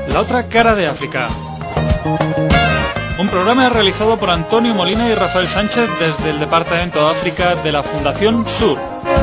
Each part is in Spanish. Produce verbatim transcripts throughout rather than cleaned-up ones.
La otra cara de África. Un programa realizado por Antonio Molina y Rafael Sánchez desde el Departamento de África de la Fundación Sur.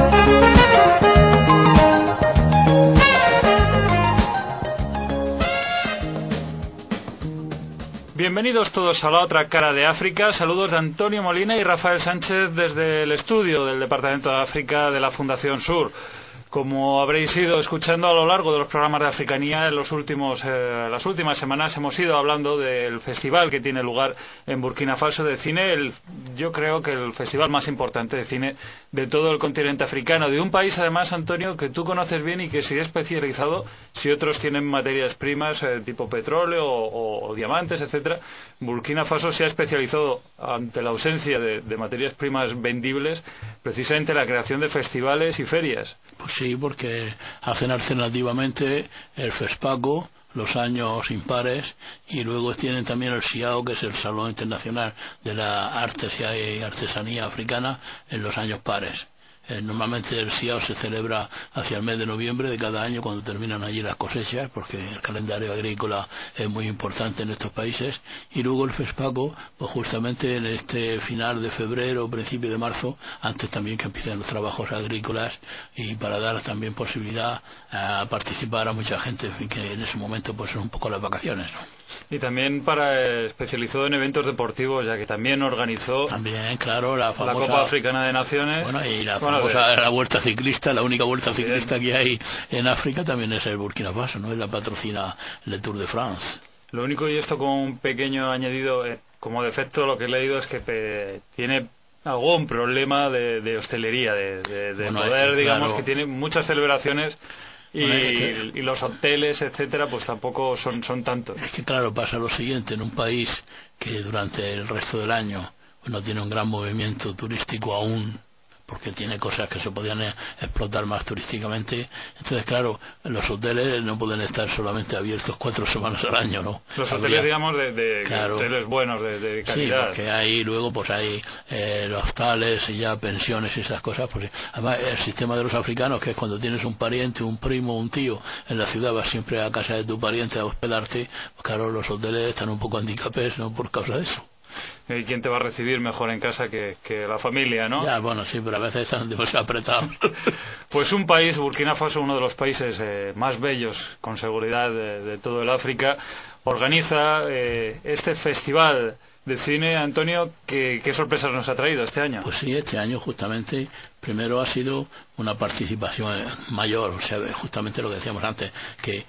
Bienvenidos todos a La otra cara de África. Saludos de Antonio Molina y Rafael Sánchez desde el estudio del Departamento de África de la Fundación Sur. Como habréis ido escuchando a lo largo de los programas de Africanía, en los últimos, eh, las últimas semanas hemos ido hablando del festival que tiene lugar en Burkina Faso de cine, el, yo creo que el festival más importante de cine de todo el continente africano, de un país además, Antonio, que tú conoces bien y que sigue especializado, si otros tienen materias primas eh, tipo petróleo o, o, o diamantes, etcétera. Burkina Faso se ha especializado, ante la ausencia de, de materias primas vendibles, precisamente en la creación de festivales y ferias. Pues sí, porque hacen alternativamente el FESPACO, los años impares, y luego tienen también el SIAO, que es el Salón Internacional de la Artes y Artesanía Africana, en los años pares. Eh, normalmente el SIAO se celebra hacia el mes de noviembre de cada año, cuando terminan allí las cosechas, porque el calendario agrícola es muy importante en estos países, y luego el FESPACO, pues justamente en este final de febrero o principio de marzo, antes también que empiecen los trabajos agrícolas, y para dar también posibilidad a participar a mucha gente que en ese momento pues son un poco las vacaciones, ¿no? Y también para eh, especializado en eventos deportivos, ya que también organizó también, claro, la, famosa, la Copa Africana de Naciones. Bueno, y la bueno, famosa de... la vuelta ciclista, la única vuelta ciclista que hay en África también es el Burkina Faso, ¿no? Es la patrocina el Tour de France. Lo único, y esto como un pequeño añadido, eh, como defecto lo que he leído es que pe... tiene algún problema de, de hostelería, de, de, de bueno, poder, es, digamos, claro, que tiene muchas celebraciones. Y, bueno, es que, y los hoteles, etcétera, pues tampoco son, son tantos. Es que claro, pasa lo siguiente, en un país que durante el resto del año pues no tiene un gran movimiento turístico aún, porque tiene cosas que se podían explotar más turísticamente. Entonces, claro, los hoteles no pueden estar solamente abiertos cuatro semanas al año, ¿no? Los hoteles, Habría... digamos, de, de claro, hoteles buenos, de, de calidad. Sí, porque ahí luego pues hay eh, los hostales y ya pensiones y esas cosas. Pues, además, el sistema de los africanos, que es cuando tienes un pariente, un primo, un tío en la ciudad, vas siempre a casa de tu pariente a hospedarte, pues claro, los hoteles están un poco handicapés, ¿no?, por causa de eso. ¿Y quién te va a recibir mejor en casa que, que la familia, no? Ya, bueno, sí, pero a veces están demasiado apretados. Pues un país, Burkina Faso, uno de los países eh, más bellos, con seguridad, de, de todo el África, organiza eh, este festival de cine. Antonio, ¿qué, ¿qué sorpresas nos ha traído este año? Pues sí, este año justamente, primero ha sido una participación mayor, o sea, justamente lo que decíamos antes, que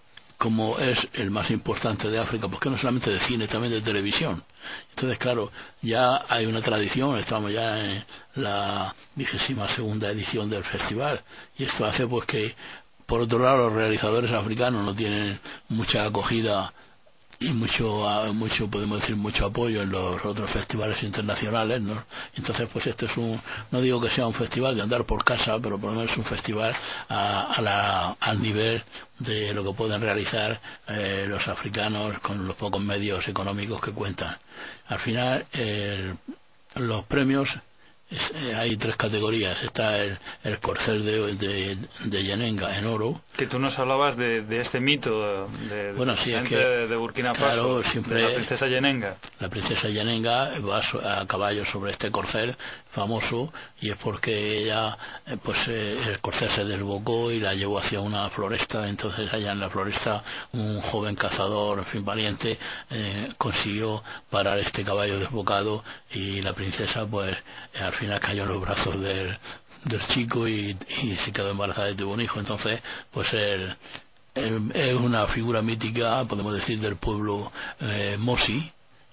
como es el más importante de África, porque no solamente de cine, también de televisión. Entonces, claro, ya hay una tradición, estamos ya en la vigésima segunda edición del festival, y esto hace pues que, por otro lado, los realizadores africanos no tienen mucha acogida y mucho, mucho podemos decir, mucho apoyo en los otros festivales internacionales, ¿no? Entonces, pues este es un, no digo que sea un festival de andar por casa, pero por lo menos es un festival a, a la, al nivel de lo que pueden realizar eh, los africanos con los pocos medios económicos que cuentan. Al final, eh, los premios, es, eh, hay tres categorías. Está el, el corcel de, de, de Yenenga en oro. Que tú nos hablabas de, de este mito de, bueno, sí, de, es que, de Burkina Faso, claro, siempre, de la princesa Yenenga. La princesa Yenenga va a caballo sobre este corcel famoso, y es porque ella, pues eh, el corcel se desbocó y la llevó hacia una floresta. Entonces allá en la floresta un joven cazador, en fin, valiente, eh, consiguió parar este caballo desbocado, y la princesa pues al final cayó en los brazos del, del chico y, y se quedó embarazada y tuvo un hijo. Entonces pues él, él, es una figura mítica, podemos decir, del pueblo eh, Mosi,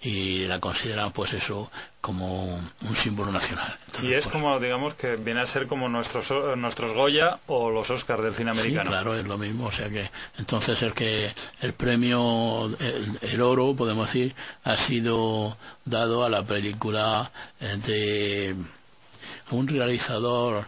y la consideran pues eso como un símbolo nacional. Entonces, y es pues, como, digamos, que viene a ser como nuestros nuestros Goya o los Oscars del cine americano. Sí, claro, es lo mismo. O sea que entonces el que el premio el, el oro, podemos decir, ha sido dado a la película de un realizador,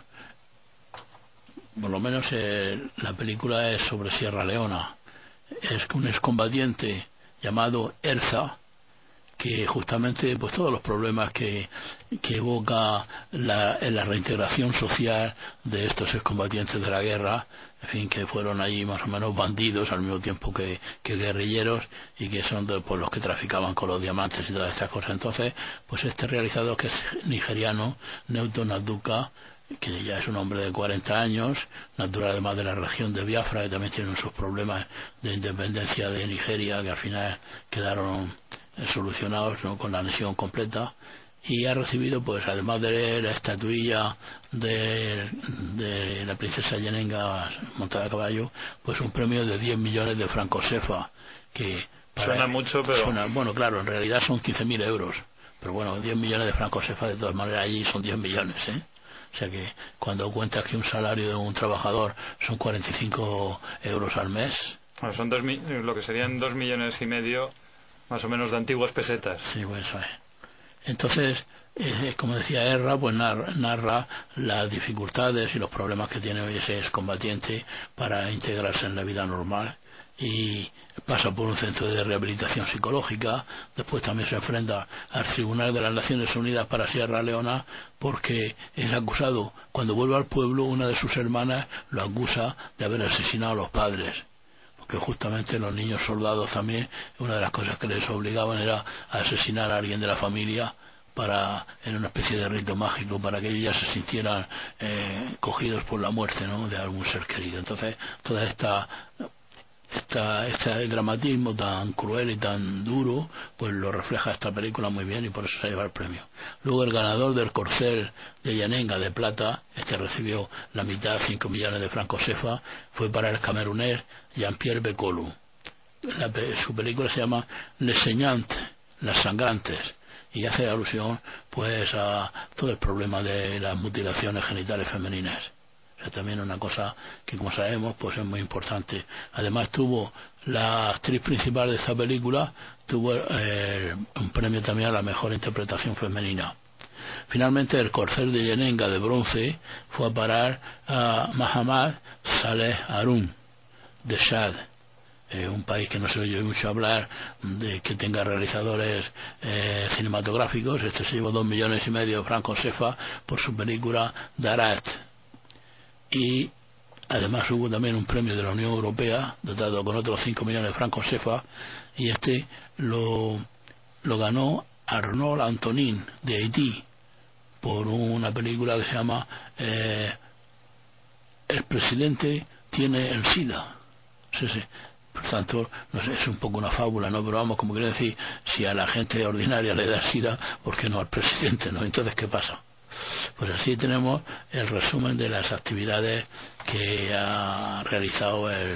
por lo menos eh, la película es sobre Sierra Leona. Es un excombatiente llamado Erza, que justamente pues todos los problemas que, que evoca la, la reintegración social de estos excombatientes de la guerra, en fin, que fueron allí más o menos bandidos al mismo tiempo que, que guerrilleros, y que son de, pues, los que traficaban con los diamantes y todas estas cosas. Entonces, pues este realizador, que es nigeriano, Newton Aduka, que ya es un hombre de cuarenta años, natural además de la región de Biafra, que también tienen sus problemas de independencia de Nigeria, que al final quedaron solucionados, ¿no?, con la anexión completa, y ha recibido, pues además de la estatuilla de, de la princesa Yenenga montada a caballo, pues un premio de diez millones de francos cefa, que para suena mucho, pero suena, bueno, claro, en realidad son quince mil euros, pero bueno, diez millones de francos cefa de todas maneras allí son diez millones, ¿eh? O sea que cuando cuentas que un salario de un trabajador son cuarenta y cinco euros al mes, bueno, son dos, lo que serían dos millones y medio más o menos de antiguas pesetas. Sí, pues eso es. Entonces, eh, como decía Erra, pues narra, narra las dificultades y los problemas que tiene hoy ese excombatiente para integrarse en la vida normal, y pasa por un centro de rehabilitación psicológica. Después también se enfrenta al Tribunal de las Naciones Unidas para Sierra Leona, porque es acusado, cuando vuelve al pueblo, una de sus hermanas lo acusa de haber asesinado a los padres, porque justamente los niños soldados también, una de las cosas que les obligaban era a asesinar a alguien de la familia, para, en una especie de rito mágico, para que ellos se sintieran eh, cogidos por la muerte, ¿no?, de algún ser querido. Entonces, toda esta Esta, este dramatismo tan cruel y tan duro, pues lo refleja esta película muy bien, y por eso se lleva el premio. Luego el ganador del Corcel de Yenenga de plata, este recibió la mitad, cinco millones de francos cefa, fue para el camerunés Jean-Pierre Bekolo. La, su película se llama Les Saignantes, Las Sangrantes, y hace alusión pues a todo el problema de las mutilaciones genitales femeninas. También una cosa que, como sabemos, pues es muy importante. Además tuvo la actriz principal de esta película, tuvo eh, un premio también a la mejor interpretación femenina. Finalmente el Corcel de Yenenga de bronce fue a parar a Mahamad Saleh Haroun de Chad, eh, un país que no se oye mucho hablar de que tenga realizadores eh, cinematográficos. Este se llevó dos millones y medio de francos cefa por su película Darat. Y además hubo también un premio de la Unión Europea dotado con otros cinco millones de francos cefa, y este lo, lo ganó Arnaud Antonin de Haití por una película que se llama eh, El presidente tiene el SIDA. Sí, sí. Por tanto, no sé, es un poco una fábula, ¿no? Pero vamos, como quiero decir, si a la gente ordinaria le da SIDA, ¿por qué no al presidente, no? Entonces, ¿qué pasa? Pues así tenemos el resumen de las actividades que ha realizado el,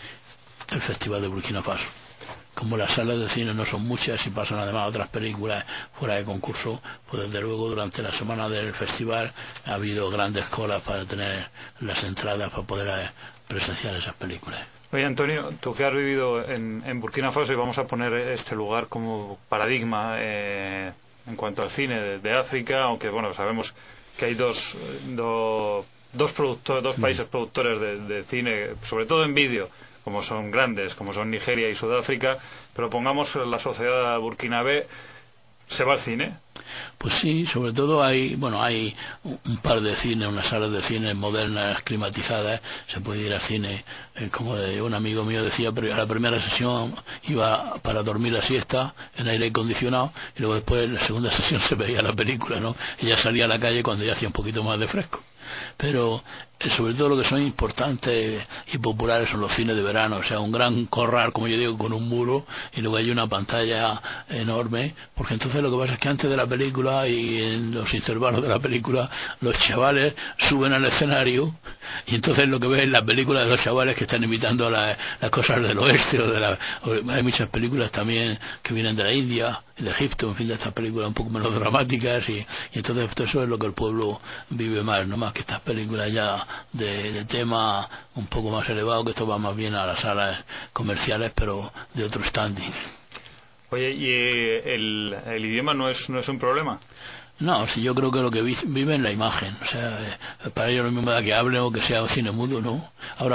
el Festival de Burkina Faso. Como las salas de cine no son muchas y pasan además otras películas fuera de concurso, pues desde luego durante la semana del festival ha habido grandes colas para tener las entradas para poder presenciar esas películas. Oye, Antonio, tú que has vivido en, en Burkina Faso, y vamos a poner este lugar como paradigma eh, en cuanto al cine de, de África, aunque bueno, sabemos que hay dos do, dos productores, dos países productores de, de cine, sobre todo en vídeo, como son grandes, como son Nigeria y Sudáfrica, pero pongamos la sociedad burkinabé, ¿se va al cine? Pues sí, sobre todo hay, bueno, hay un par de cines, unas salas de cine modernas, climatizadas. Se puede ir al cine, eh, como de un amigo mío decía, pero a la primera sesión iba para dormir la siesta en aire acondicionado, y luego después en la segunda sesión se veía la película, ¿no? Y ya salía a la calle cuando ya hacía un poquito más de fresco. Pero eh, sobre todo lo que son importantes y populares son los cines de verano, o sea, un gran corral, como yo digo, con un muro, y luego hay una pantalla enorme, porque entonces lo que pasa es que antes de la película y en los intervalos de la película los chavales suben al escenario, y entonces lo que ves es la película de los chavales que están imitando la, las cosas del oeste, o de la, o hay muchas películas también que vienen de la India, de Egipto, en fin, de estas películas un poco menos dramáticas, y, y entonces esto, eso es lo que el pueblo vive más, no más que estas películas ya de, de tema un poco más elevado, que esto va más bien a las salas comerciales, pero de otro standing. Oye, ¿y el, el idioma no es no es un problema? No, si yo creo que lo que vive en la imagen, o sea, para ellos lo mismo da que hablen o que sea cine mudo, ¿no? Ahora,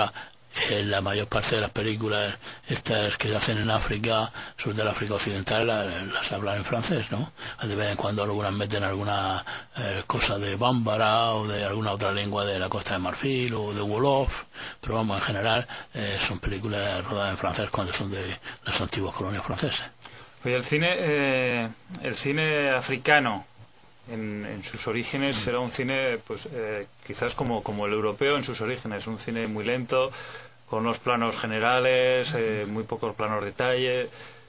Eh, la mayor parte de las películas estas que se hacen en África, sobre todo el África Occidental, las, las hablan en francés, ¿no? De vez en cuando algunas meten alguna eh, cosa de bámbara o de alguna otra lengua de la Costa de Marfil o de Wolof, pero vamos, en general eh, son películas rodadas en francés cuando son de las antiguas colonias francesas. Oye, el cine, eh, el cine africano en, en sus orígenes era un cine, pues eh, quizás como, como el europeo en sus orígenes, un cine muy lento, con unos planos generales, eh, muy pocos planos de detalle.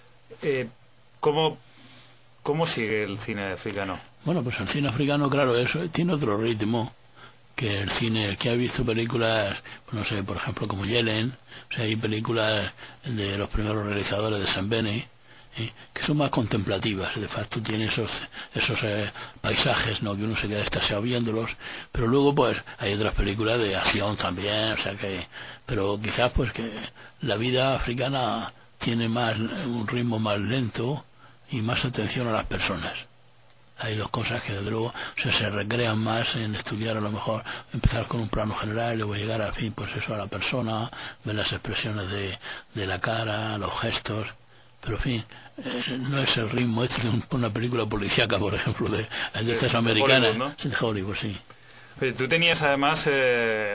Eh, ¿cómo, ¿Cómo sigue el cine africano? Bueno, pues el cine africano, claro, eso tiene otro ritmo que el cine. El que ha visto películas, no sé, por ejemplo, como Yellen, o sea, hay películas de los primeros realizadores de Sembene, ¿eh? que son más contemplativas, de facto tiene esos esos eh, paisajes, no, que uno se queda extasiado viéndolos, pero luego pues hay otras películas de acción también, o sea que, pero quizás pues que la vida africana tiene más un ritmo más lento y más atención a las personas. Hay dos cosas que, desde luego, o sea, se recrean más en estudiar, a lo mejor empezar con un plano general y luego llegar al fin, pues eso, a la persona, ver las expresiones de, de la cara, los gestos, pero en fin, eh, no es el ritmo este de un, una película policíaca, por ejemplo, de, de, de estas americanas, ¿no? De Hollywood, sí. Pero tú tenías además eh,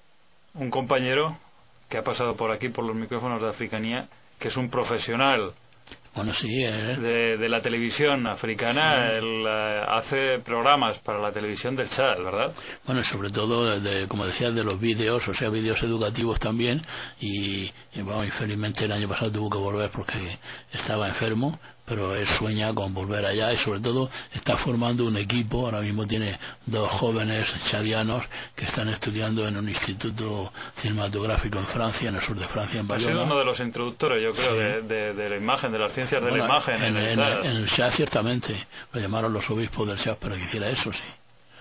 un compañero que ha pasado por aquí, por los micrófonos de Africanía, que es un profesional. Bueno, sí, eh. de, de la televisión africana. Sí. Él uh, hace programas para la televisión del Chad, ¿verdad? Bueno, sobre todo, de, como decías, de los vídeos, o sea, vídeos educativos también, y, y bueno, infelizmente el año pasado tuvo que volver porque estaba enfermo, pero él sueña con volver allá y sobre todo está formando un equipo. Ahora mismo tiene dos jóvenes chadianos que están estudiando en un instituto cinematográfico en Francia, en el sur de Francia, en Bayona. Ha sido uno de los introductores, yo creo, sí. de, de, de la imagen, de las ciencias bueno, de la imagen en, en, el en, Chad. En el Chad, ciertamente. Lo llamaron los obispos del Chad para que hiciera eso, sí.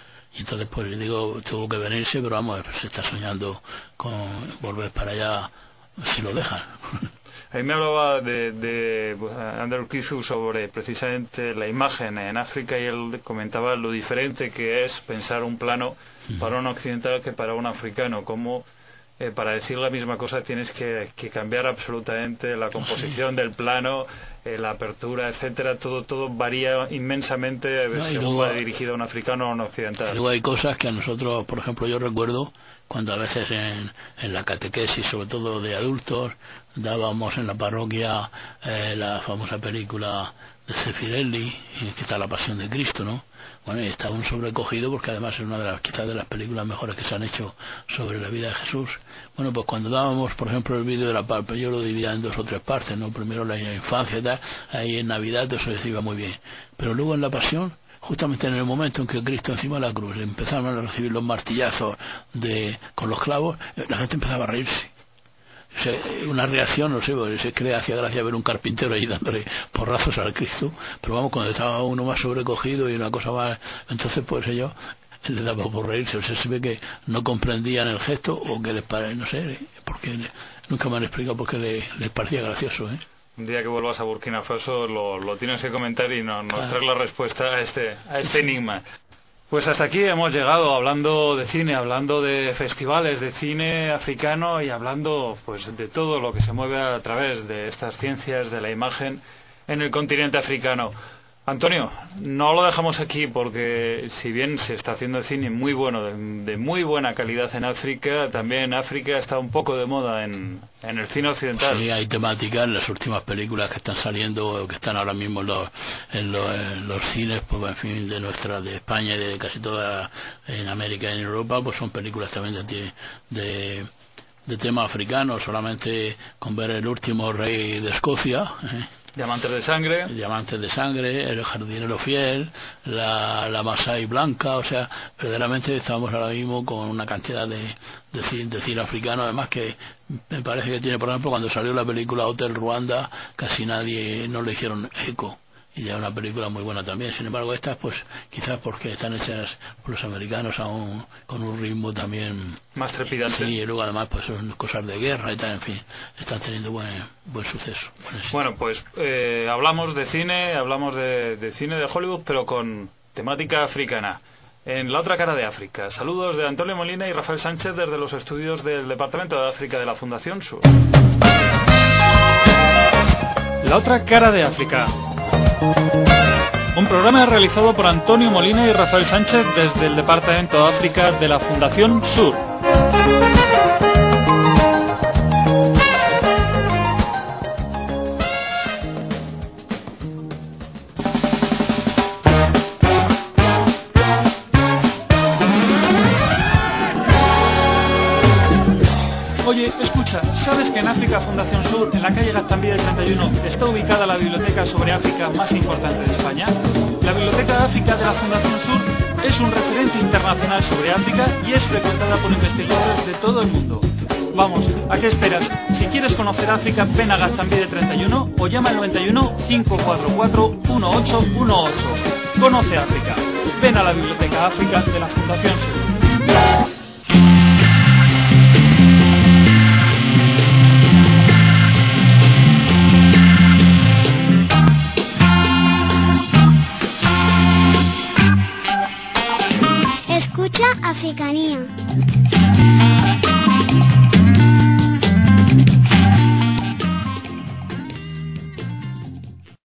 Y entonces, pues le digo, tuvo que venirse, pero vamos, se está soñando con volver para allá si lo dejan. Ahí me hablaba de, de Andrew Kisu sobre precisamente la imagen en África, y él comentaba lo diferente que es pensar un plano uh-huh. para un occidental que para un africano, como eh, para decir la misma cosa tienes que, que cambiar absolutamente la composición sí. del plano, eh, la apertura, etcétera, todo todo varía inmensamente no, según luego, va dirigido a un africano o a un occidental. Luego hay cosas que a nosotros, por ejemplo, yo recuerdo cuando a veces en, en la catequesis, sobre todo de adultos, dábamos en la parroquia eh, la famosa película de Zeffirelli, que está La Pasión de Cristo, ¿no? Bueno, y estaba un sobrecogido porque además es una de las, quizás de las películas mejores que se han hecho sobre la vida de Jesús. Bueno, pues cuando dábamos, por ejemplo, el vídeo de la palpa, yo lo dividía en dos o tres partes, ¿no? Primero la infancia y tal, ahí en Navidad eso se iba muy bien. Pero luego en la Pasión, justamente en el momento en que Cristo encima de la cruz empezaron a recibir los martillazos de, con los clavos, la gente empezaba a reírse. O sea, una reacción, no sé, se cree hacía gracia ver un carpintero ahí dándole porrazos al Cristo, pero vamos, cuando estaba uno más sobrecogido y una cosa más, entonces pues ellos le daba por reírse. O sea, se ve que no comprendían el gesto o que les parecía, no sé, porque nunca me han explicado por qué les, les parecía gracioso, ¿eh? Un día que vuelvas a Burkina Faso lo, lo tienes que comentar y nos, nos traes la respuesta a este, a este enigma. Pues hasta aquí hemos llegado hablando de cine, hablando de festivales de cine africano y hablando pues de todo lo que se mueve a través de estas ciencias de la imagen en el continente africano. Antonio, no lo dejamos aquí porque si bien se está haciendo cine muy bueno, de, de muy buena calidad en África, también en África está un poco de moda en, en el cine occidental. Sí, hay temáticas en las últimas películas que están saliendo, que están ahora mismo en los, en los, en los cines, pues en fin, de nuestra, de España y de casi toda en América y en Europa, pues son películas también de, de, de tema africano. Solamente con ver El último rey de Escocia, ¿eh? Diamantes de sangre. Diamantes de sangre, El jardinero fiel, la, la Masai blanca, o sea, verdaderamente estamos ahora mismo con una cantidad de, de, cine, de cine africano, además que me parece que tiene, por ejemplo, cuando salió la película Hotel Ruanda, casi nadie, no le hicieron eco. Y ya una película muy buena también. Sin embargo, estas, pues, quizás porque están hechas por los americanos a un, con un ritmo también más trepidante. Sí, y luego además, pues, son cosas de guerra y tal, en fin, están teniendo buen buen suceso. Buen bueno, pues, eh, hablamos de cine, hablamos de, de cine de Hollywood, pero con temática africana. en La Otra Cara de África. Saludos de Antonio Molina y Rafael Sánchez desde los estudios del Departamento de África de la Fundación Sur. La Otra Cara de África. Un programa realizado por Antonio Molina y Rafael Sánchez desde el Departamento de África de la Fundación Sur. Oye, escucha, ¿sabes que en África Fundación Sur, en la calle Gaztambide treinta y uno, está ubicada la biblioteca sobre África más importante de España? La Biblioteca de África de la Fundación Sur es un referente internacional sobre África y es frecuentada por investigadores de todo el mundo. Vamos, ¿a qué esperas? Si quieres conocer África, ven a Gaztambide treinta y uno o llama al noventa y uno, cinco cuatro cuatro, uno ocho uno ocho. Conoce África. Ven a la Biblioteca África de la Fundación Sur.